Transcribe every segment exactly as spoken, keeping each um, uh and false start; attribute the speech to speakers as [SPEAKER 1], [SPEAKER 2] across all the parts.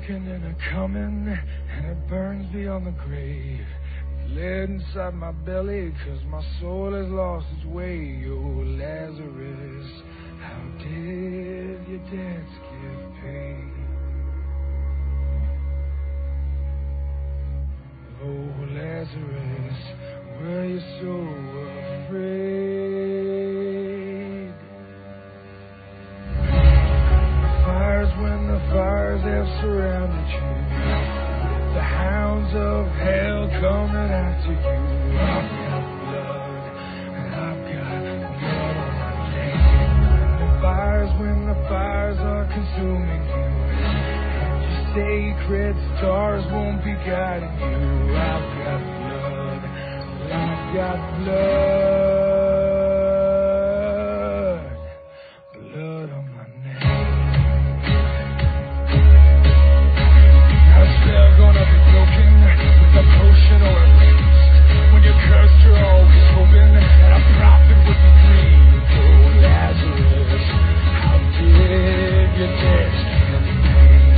[SPEAKER 1] reckoning a coming, and it burns beyond the grave. Lead inside my belly, cause my soul has lost its way. Oh, Lazarus, how did your debts give paid? Oh, Lazarus, were you so afraid? Fires when the fires have surrounded you, the hounds of hell coming after you. I've got blood, and I've got blood on my name. The fires when the fires are consuming you, and your sacred stars won't be guiding you. I've got blood, I've got blood, blood on my name. They're gonna be broken with a potion or a priest. When you're cursed, you're always hoping that a prophet would be green. Oh, Lazarus, how did your debts give paid?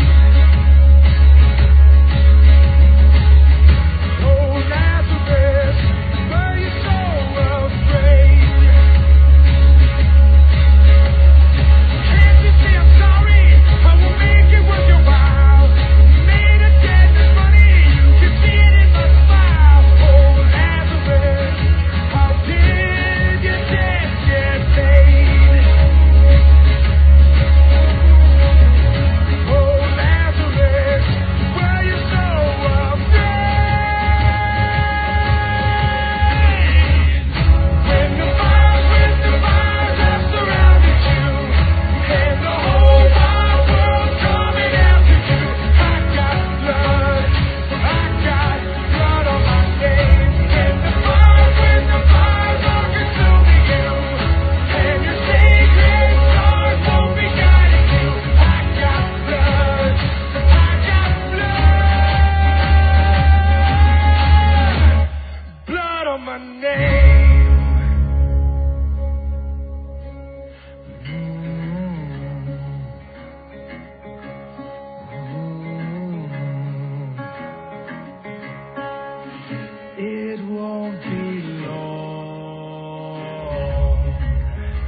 [SPEAKER 1] Oh, Lazarus, were you so afraid? Can't you see I'm sorry? I will make it worth your while.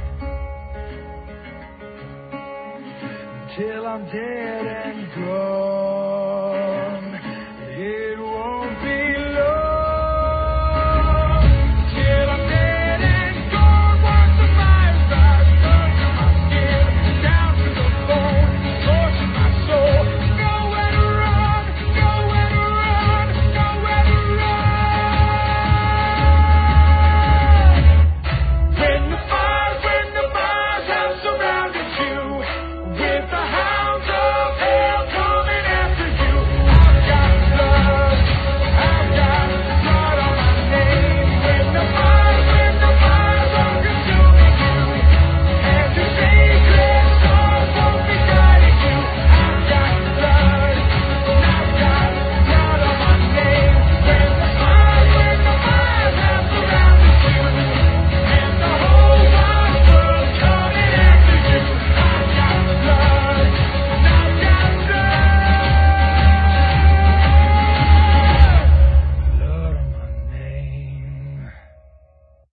[SPEAKER 1] Till I'm dead and gone.